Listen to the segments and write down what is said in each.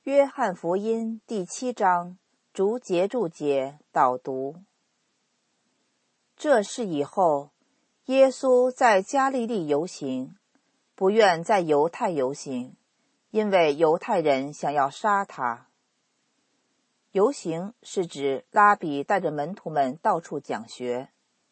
约翰福音第7章逐节注解导读。这事以后，耶稣在加利利游行，不愿在犹太游行，因为犹太人想要杀他。游行是指拉比带着门徒们到处讲学。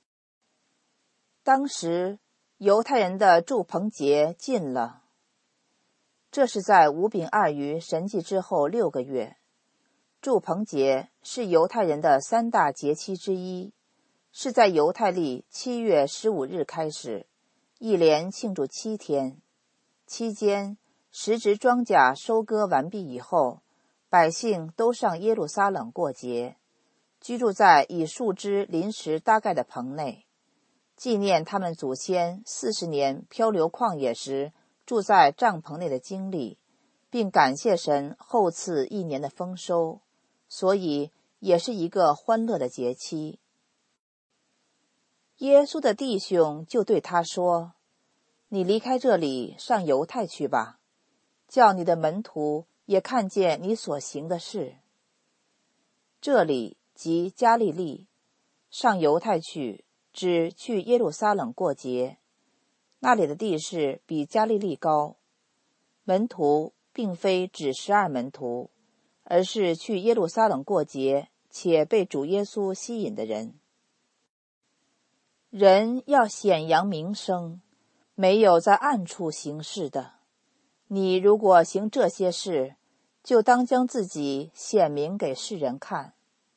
当时犹太人的住棚节近了，这是在五饼二鱼神迹之后6个月。住棚节是犹太人的3大节期之一，是在犹太历7月15日开始，一连庆祝7天。期间，时值庄稼收割完毕以后，百姓都上耶路撒冷过节，居住在以树枝临时搭盖的棚内，纪念他们祖先40年漂流旷野时住在帐篷内的经历，并感谢神后赐1年的丰收，所以也是一个欢乐的节期。耶稣的弟兄就对他说：“你离开这里，上犹太去吧，叫你的门徒也看见你所行的事。”这里即加利利，上犹太去，指去耶路撒冷过节。那里的地势比加利利高。门徒并非指12门徒，而是去耶路撒冷过节且被主耶稣吸引的人。人要显扬名声，没有在暗处行事的。你如果行这些事，就当将自己显明给世人看。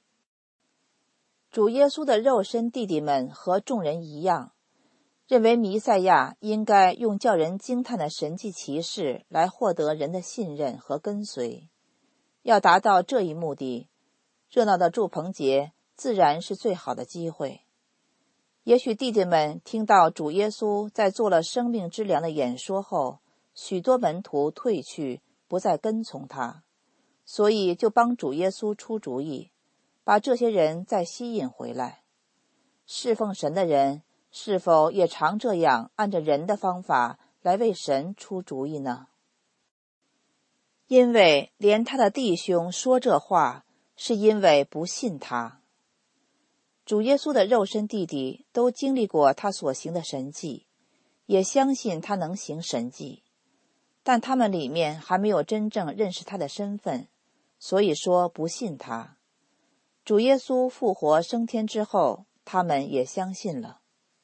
主耶稣的肉身弟弟们和众人一样，认为弥赛亚应该用叫人惊叹的神迹奇事来获得人的信任和跟随。要达到这一目的，热闹的住棚节自然是最好的机会。也许弟弟们听到主耶稣在做了生命之粮的演说后，许多门徒退去，不再跟从他，所以就帮主耶稣出主意，把这些人再吸引回来。侍奉神的人是否也常这样按着人的方法来为神出主意呢？因为连他的弟兄说这话，是因为不信他。主耶稣的肉身弟弟都经历过他所行的神迹，也相信他能行神迹，但他们里面还没有真正认识他的身份，所以说不信他。主耶稣复活升天之后，他们也相信了。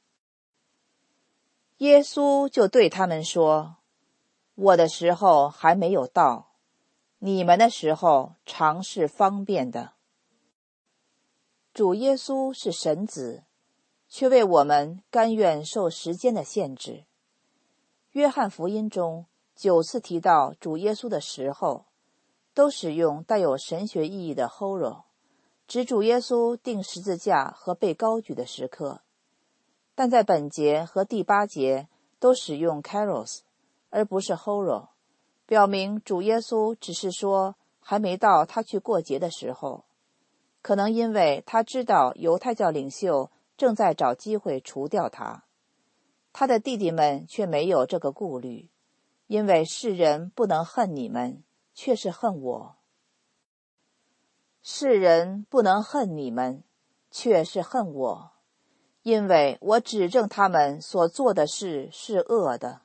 耶稣就对他们说：“我的时候还没有到，你们的时候常是方便的。”主耶稣是神子，却为我们甘愿受时间的限制。约翰福音中9次提到主耶稣的时候，都使用带有神学意义的 horo， 指主耶稣钉十字架和被高举的时刻。但在本节和第8节都使用 kairos， 而不是 horo， 表明主耶稣只是说还没到他去过节的时候。可能因为他知道犹太教领袖正在找机会除掉他，他的弟弟们却没有这个顾虑，因为世人不能恨你们，却是恨我。世人不能恨你们，却是恨我，因为我指证他们所做的事是恶的。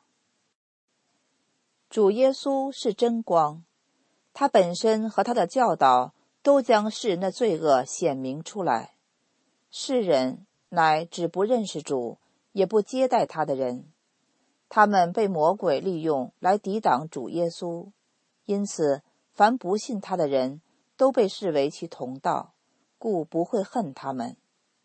主耶稣是真光，他本身和他的教导都将世人的罪恶显明出来。世人乃只不认识主，也不接待他的人，他们被魔鬼利用来抵挡主耶稣，因此凡不信他的人都被视为其同道，故不会恨他们。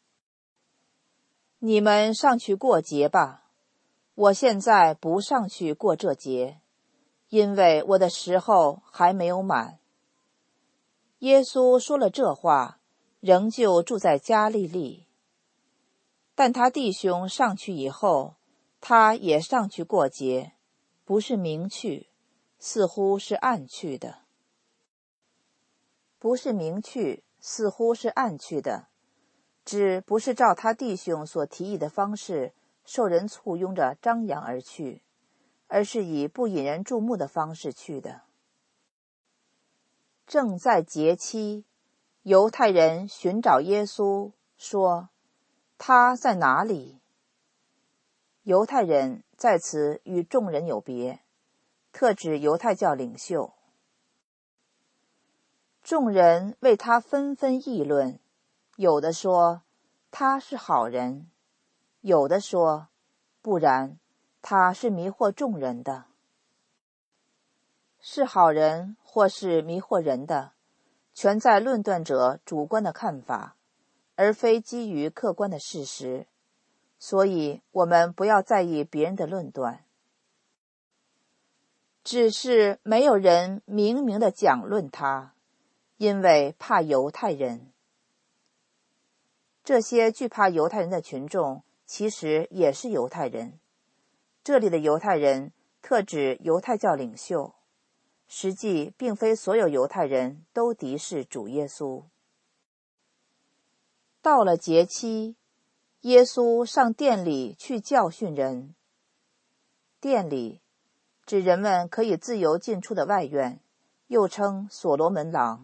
你们上去过节吧，我现在不上去过这节，因为我的时候还没有满。耶稣说了这话，仍旧住在加利利。但他弟兄上去以后，他也上去过节，不是明去，似乎是暗去的。不是明去，似乎是暗去的，指不是照他弟兄所提议的方式，受人簇拥着张扬而去，而是以不引人注目的方式去的。 正在节期，犹太人寻找耶稣，说：他在哪里？犹太人在此与众人有别，特指犹太教领袖。众人为他纷纷议论，有的说他是好人，有的说不然，他是迷惑众人的。是好人或是迷惑人的，全在论断者主观的看法，而非基于客观的事实，所以我们不要在意别人的论断。只是没有人明明地讲论他，因为怕犹太人。这些惧怕犹太人的群众其实也是犹太人，这里的犹太人特指犹太教领袖，实际并非所有犹太人都敌视主耶稣。到了节期，耶稣上殿里去教训人。殿里指人们可以自由进出的外院，又称所罗门廊。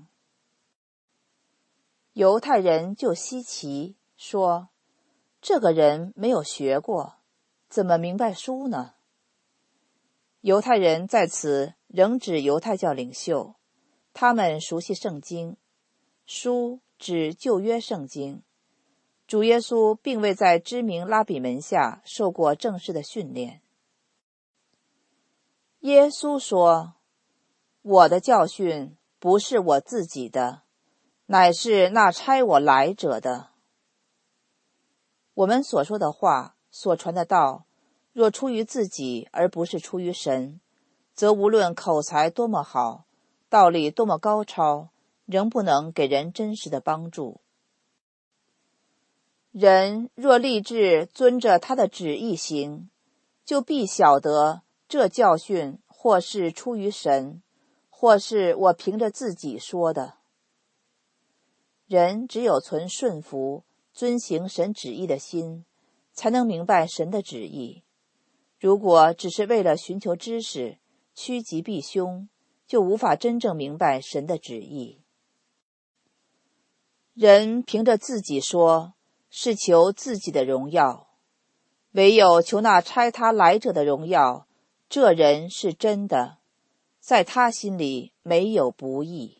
犹太人就稀奇，说：这个人没有学过，怎么明白书呢？犹太人在此仍指犹太教领袖，他们熟悉圣经，书指旧约圣经。主耶稣并未在知名拉比门下受过正式的训练。耶稣说：我的教训不是我自己的，乃是那差我来者的。我们所说的话，所传的道，若出于自己而不是出于神，则无论口才多么好，道理多么高超，仍不能给人真实的帮助。人若立志遵着他的旨意行，就必晓得这教训或是出于神，或是我凭着自己说的。人只有存顺服、遵行神旨意的心，才能明白神的旨意。如果只是为了寻求知识，趋吉避凶，就无法真正明白神的旨意。人凭着自己说，是求自己的荣耀，唯有求那差他来者的荣耀，这人是真的，在他心里没有不义。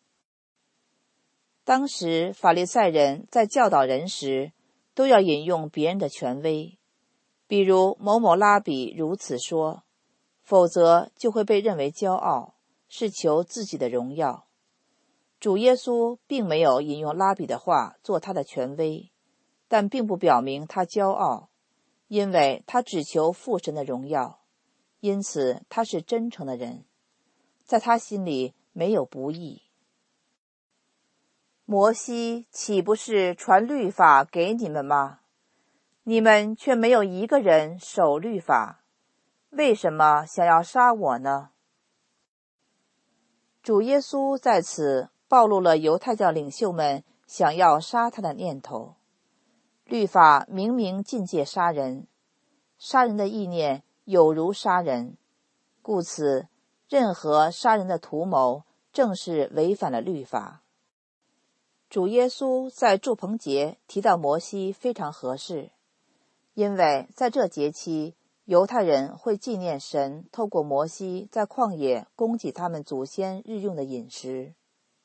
当时法利赛人在教导人时，都要引用别人的权威，比如某某拉比如此说，否则就会被认为骄傲，是求自己的荣耀。主耶稣并没有引用拉比的话做他的权威，但并不表明他骄傲，因为他只求父神的荣耀，因此他是真诚的人，在他心里没有不义。摩西岂不是传律法给你们吗？你们却没有一个人守律法，为什么想要杀我呢？主耶稣在此暴露了犹太教领袖们想要杀他的念头。律法明明禁戒杀人，杀人的意念有如杀人，故此任何杀人的图谋正是违反了律法。主耶稣在住棚节提到摩西非常合适，因为在这节期，犹太人会纪念神透过摩西在旷野供给他们祖先日用的饮食。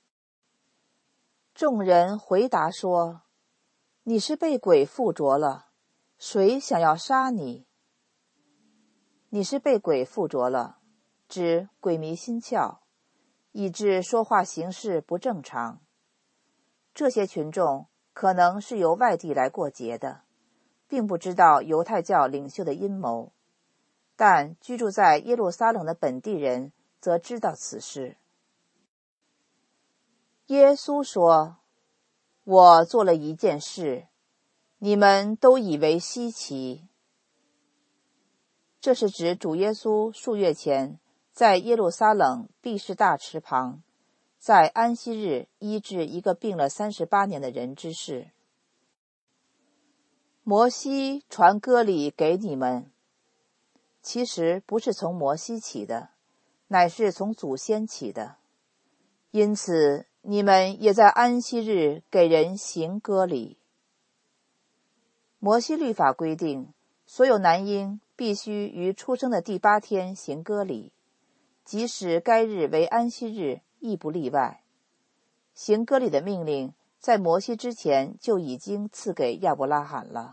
众人回答说：你是被鬼附着了，谁想要杀你？你是被鬼附着了，指鬼迷心窍，以致说话行事不正常。这些群众可能是由外地来过节的，并不知道犹太教领袖的阴谋，但居住在耶路撒冷的本地人则知道此事。耶稣说：我做了一件事，你们都以为稀奇。这是指主耶稣数月前在耶路撒冷毕士大池旁，在安息日医治一个病了38年的人之事。摩西传割礼给你们，其实不是从摩西起的，乃是从祖先起的。 因此你们也在安息日给人行割礼。摩西律法规定，所有男婴必须于出生的第8天行割礼，即使该日为安息日，亦不例外。行割礼的命令在摩西之前就已经赐给亚伯拉罕了。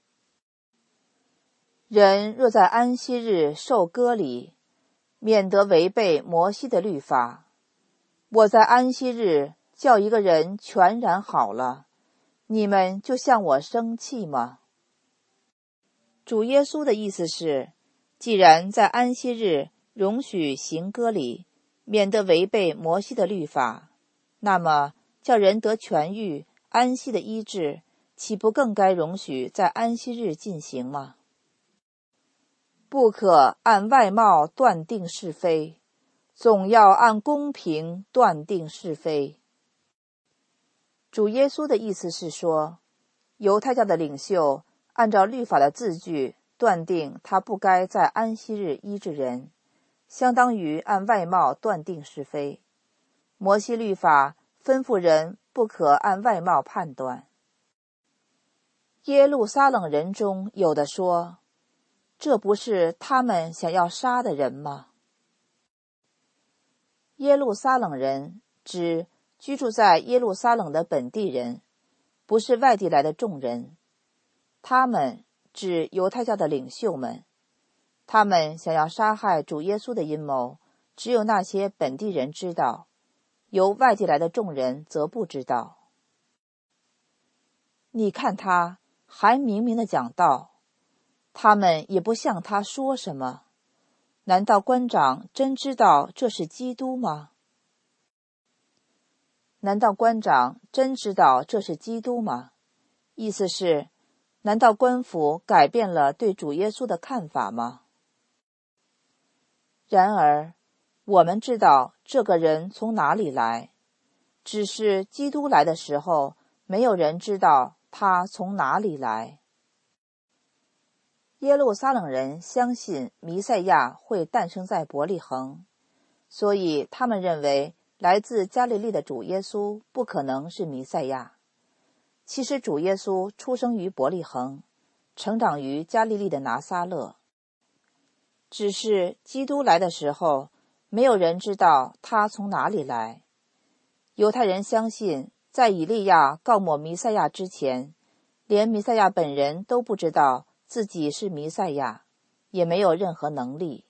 人若在安息日受割礼，免得违背摩西的律法。我在安息日叫一个人全然好了，你们就向我生气吗？主耶稣的意思是，既然在安息日容许行割礼，免得违背摩西的律法，那么叫人得痊愈、安息的医治，岂不更该容许在安息日进行吗？不可按外貌断定是非，总要按公平断定是非。主耶稣的意思是说，犹太教的领袖按照律法的字句断定他不该在安息日医治人，相当于按外貌断定是非。摩西律法吩咐人不可按外貌判断。耶路撒冷人中有的说，这不是他们想要杀的人吗？耶路撒冷人指居住在耶路撒冷的本地人，不是外地来的众人。他们指犹太教的领袖们，他们想要杀害主耶稣的阴谋，只有那些本地人知道，由外地来的众人则不知道。你看他还明明地讲道，他们也不向他说什么。难道官长真知道这是基督吗？难道官长真知道这是基督吗？意思是，难道官府改变了对主耶稣的看法吗？然而，我们知道这个人从哪里来，只是基督来的时候，没有人知道他从哪里来。耶路撒冷人相信弥赛亚会诞生在伯利恒，所以他们认为来自加利利的主耶稣不可能是弥赛亚。其实主耶稣出生于伯利恒，成长于加利利的拿撒勒。只是基督来的时候，没有人知道他从哪里来。犹太人相信，在以利亚告抹弥赛亚之前，连弥赛亚本人都不知道自己是弥赛亚，也没有任何能力。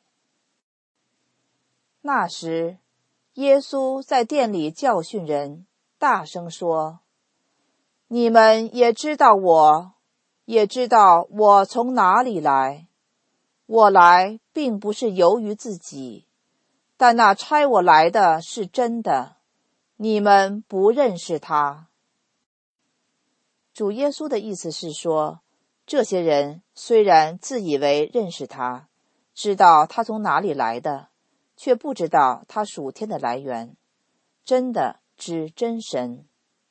那时，耶稣在殿里教训人，大声说，你们也知道我，也知道我从哪里来。我来并不是由于自己，但那差我来的是真的，你们不认识他。主耶稣的意思是说，这些人虽然自以为认识他，知道他从哪里来的，却不知道他属天的来源，真的指真神。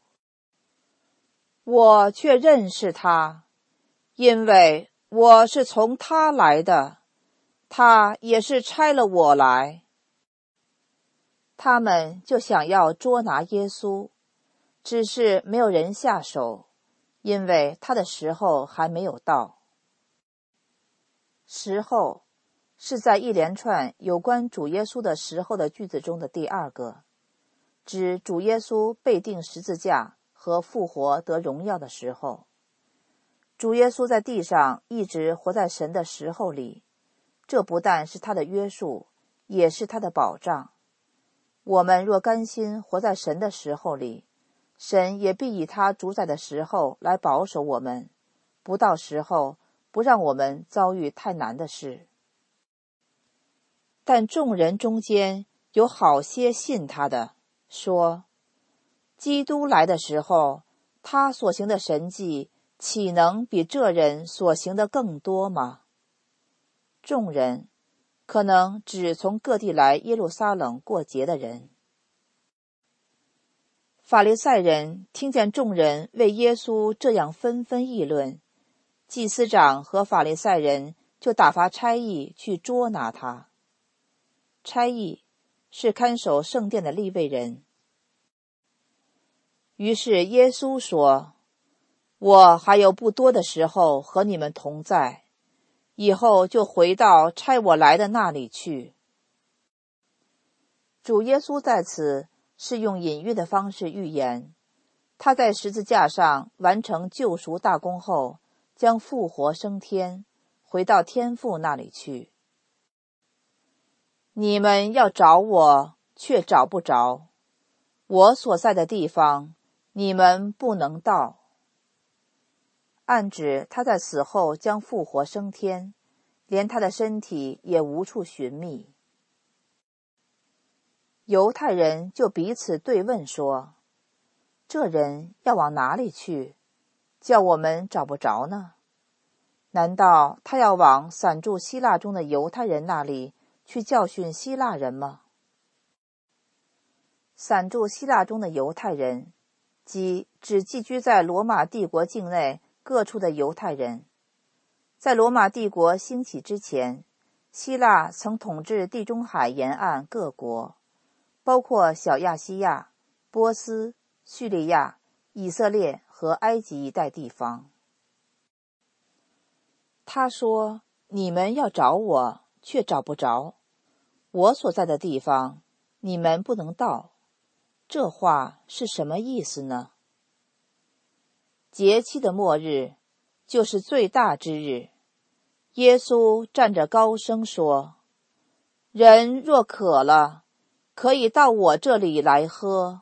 我却认识他，因为我是从他来的，他也是差了我来。他们就想要捉拿耶稣，只是没有人下手，因为他的时候还没有到。时候是在一连串有关主耶稣的时候的句子中的第2个，指主耶稣被钉十字架和复活得荣耀的时候。主耶稣在地上一直活在神的时候里，这不但是他的约束，也是他的保障。我们若甘心活在神的时候里，神也必以他主宰的时候来保守我们，不到时候不让我们遭遇太难的事。但众人中间有好些信他的，说，基督来的时候，他所行的神迹岂能比这人所行的更多吗？众人可能指从各地来耶路撒冷过节的人。法利赛人听见众人为耶稣这样纷纷议论，祭司长和法利赛人就打发差役去捉拿他。差役是看守圣殿的利未人， 于是耶稣说：我还有不多的时候和你们同在，以后就回到差我来的那里去。主耶稣在此是用隐喻的方式预言，他在十字架上完成救赎大功后，将复活升天，回到天父那里去。你们要找我，却找不着，我所在的地方，你们不能到。暗指他在死后将复活升天，连他的身体也无处寻觅。犹太人就彼此对问说：这人要往哪里去，叫我们找不着呢？难道他要往散住希腊中的犹太人那里去教训希腊人吗？散住希腊中的犹太人，即只寄居在罗马帝国境内各处的犹太人。在罗马帝国兴起之前，希腊曾统治地中海沿岸各国，包括小亚细亚、波斯、叙利亚、以色列和埃及一带地方。他说：你们要找我，却找不着，我所在的地方，你们不能到。这话是什么意思呢？节期的末日，就是最大之日。耶稣站着高声说：人若渴了，可以到我这里来喝。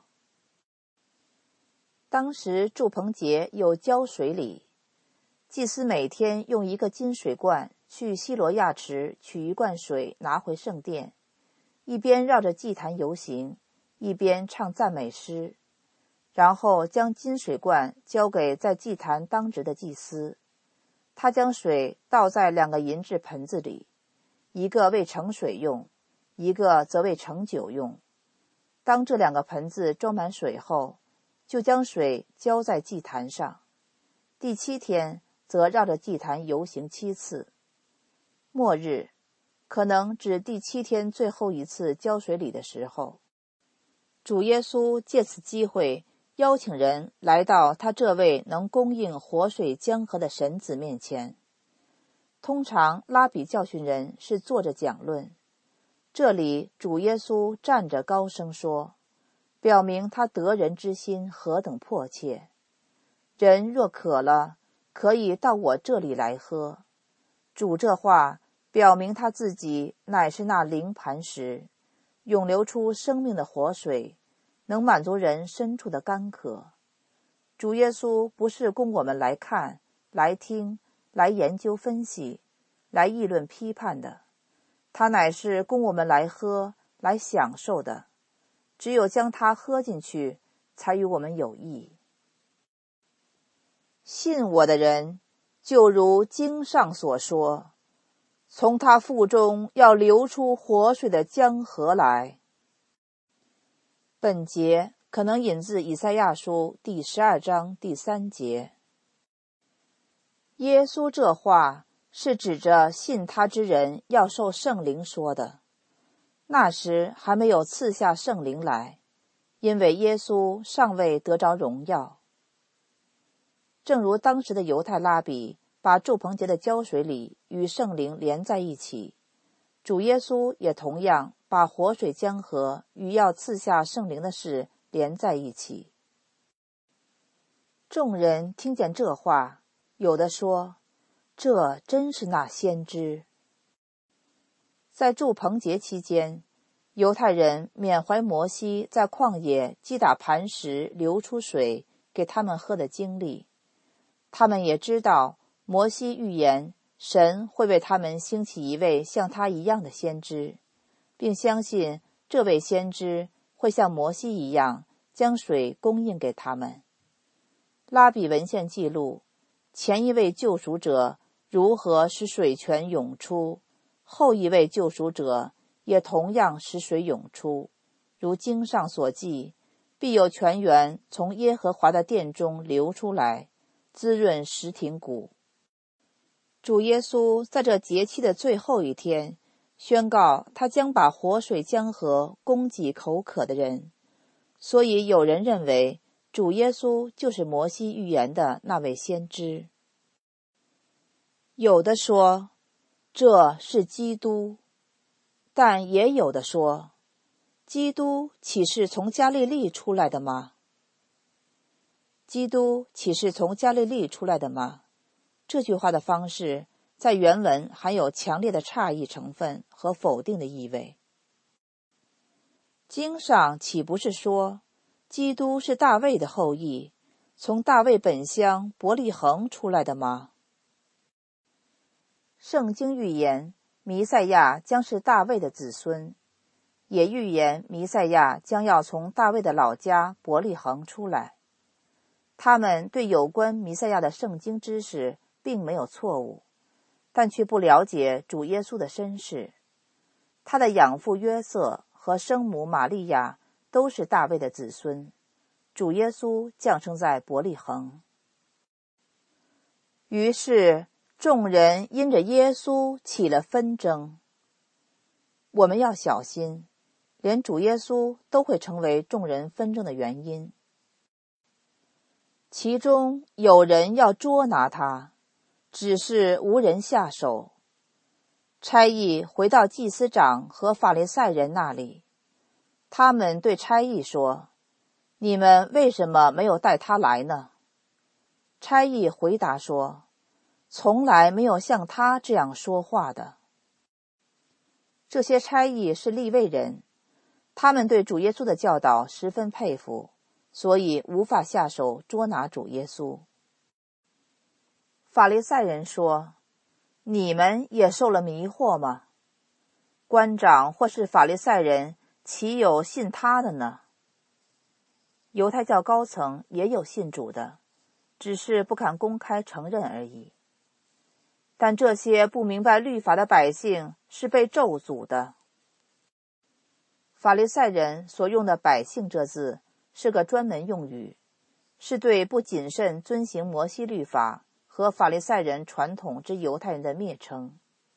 当时住棚节有浇水礼，祭司每天用一个金水罐去西罗亚池取一罐水拿回圣殿，一边绕着祭坛游行，一边唱赞美诗，然后将金水罐交给在祭坛当值的祭司。他将水倒在2个银质盆子里，一个为盛水用，一个则为盛酒用。当这2个盆子装满水后，就将水浇在祭坛上。第7天则绕着祭坛游行7次。末日可能指第7天最后一次浇水礼的时候。主耶稣借此机会邀请人来到他这位能供应活水江河的神子面前。通常拉比教训人是坐着讲论，这里主耶稣站着高声说，表明他得人之心何等迫切。人若渴了，可以到我这里来喝。主这话表明他自己乃是那灵磐石，涌流出生命的活水，能满足人深处的干渴。主耶稣不是供我们来看、来听、来研究分析、来议论批判的，他乃是供我们来喝、来享受的。只有将它喝进去，才与我们有益。信我的人，就如经上所说，从他腹中要流出活水的江河来。本节可能引自以赛亚书第12章第3节。耶稣这话是指着信他之人要受圣灵说的，那时还没有赐下圣灵来，因为耶稣尚未得着荣耀。正如当时的犹太拉比把住棚节的浇水礼与圣灵连在一起，主耶稣也同样把活水江河与要赐下圣灵的事连在一起。众人听见这话，有的说，这真是那先知。在住棚节期间，犹太人缅怀摩西在旷野击打磐石流出水给他们喝的经历，他们也知道摩西预言神会为他们兴起一位像他一样的先知，并相信这位先知会像摩西一样将水供应给他们。拉比文献记录前一位救赎者如何使水泉涌出，后一位救赎者也同样使水涌出，如经上所记，必有泉源从耶和华的殿中流出来，滋润石亭谷。主耶稣在这节期的最后一天宣告，他将把活水江河供给口渴的人，所以有人认为主耶稣就是摩西预言的那位先知。有的说这是基督，但也有的说，基督岂是从加利利出来的吗？基督岂是从加利利出来的吗？这句话的方式在原文含有强烈的诧异成分和否定的意味。经上岂不是说基督是大卫的后裔，从大卫本乡伯利恒出来的吗？圣经预言弥赛亚将是大卫的子孙，也预言弥赛亚将要从大卫的老家伯利恒出来。他们对有关弥赛亚的圣经知识并没有错误，但却不了解主耶稣的身世。他的养父约瑟和生母玛利亚都是大卫的子孙，主耶稣降生在伯利恒。于是众人因着耶稣起了纷争。我们要小心，连主耶稣都会成为众人纷争的原因。其中有人要捉拿他，只是无人下手。差役回到祭司长和法利赛人那里，他们对差役说：你们为什么没有带他来呢？差役回答说：从来没有像他这样说话的。这些差役是利未人，他们对主耶稣的教导十分佩服，所以无法下手捉拿主耶稣。法利赛人说：你们也受了迷惑吗？官长或是法利赛人岂有信他的呢？犹太教高层也有信主的，只是不敢公开承认而已。但这些不明白律法的百姓是被咒诅的。法利赛人所用的百姓这字是个专门用语，是对不谨慎遵行摩西律法和法利赛人传统之犹太人的蔑称。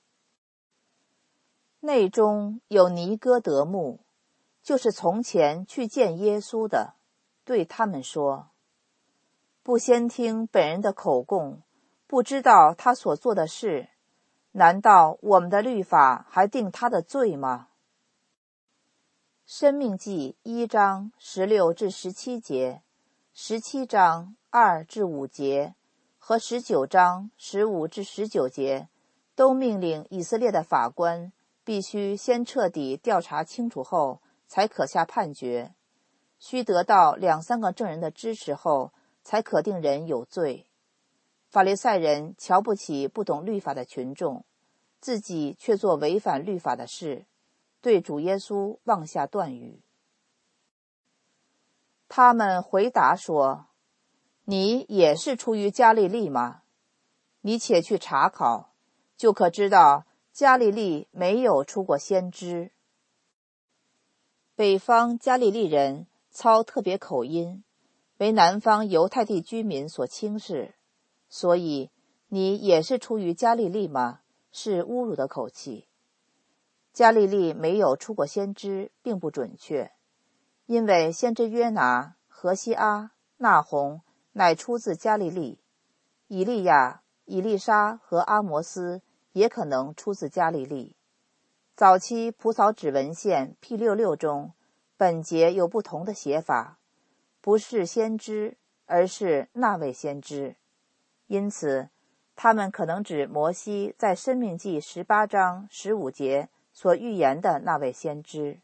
内中有尼哥德慕，就是从前去见耶稣的，对他们说：不先听本人的口供，不知道他所做的事，难道我们的律法还定他的罪吗？申命记1章16至17节，17章2至5节和19章15至19节都命令以色列的法官必须先彻底调查清楚后才可下判决，需得到2-3个证人的支持后才可定人有罪。法利赛人瞧不起不懂律法的群众，自己却做违反律法的事，对主耶稣妄下断语。他们回答说：你也是出于加利利吗？你且去查考，就可知道加利利没有出过先知。北方加利利人操特别口音，为南方犹太地居民所轻视，所以你也是出于加利利吗？是侮辱的口气。加利利没有出过先知并不准确，因为先知约拿、何西阿、那鸿乃出自加利利，以利亚、以利沙和阿摩斯也可能出自加利利。早期蒲草纸文献 P66 中，本节有不同的写法，不是先知，而是那位先知。因此他们可能指摩西在申命记18章15节所预言的那位先知。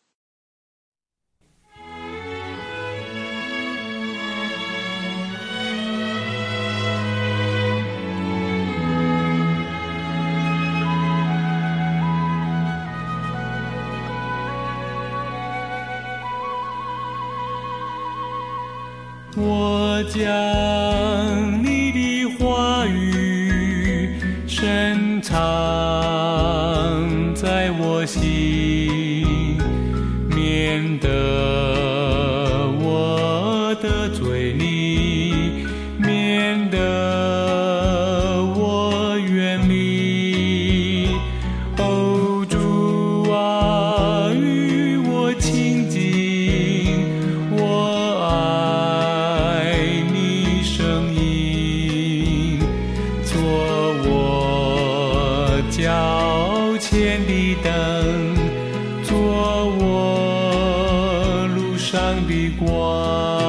我将你的话语深藏在我心，免得我得罪你，免得我远离。哦，主啊，与我亲近，我爱脚前的灯，做我路上的光。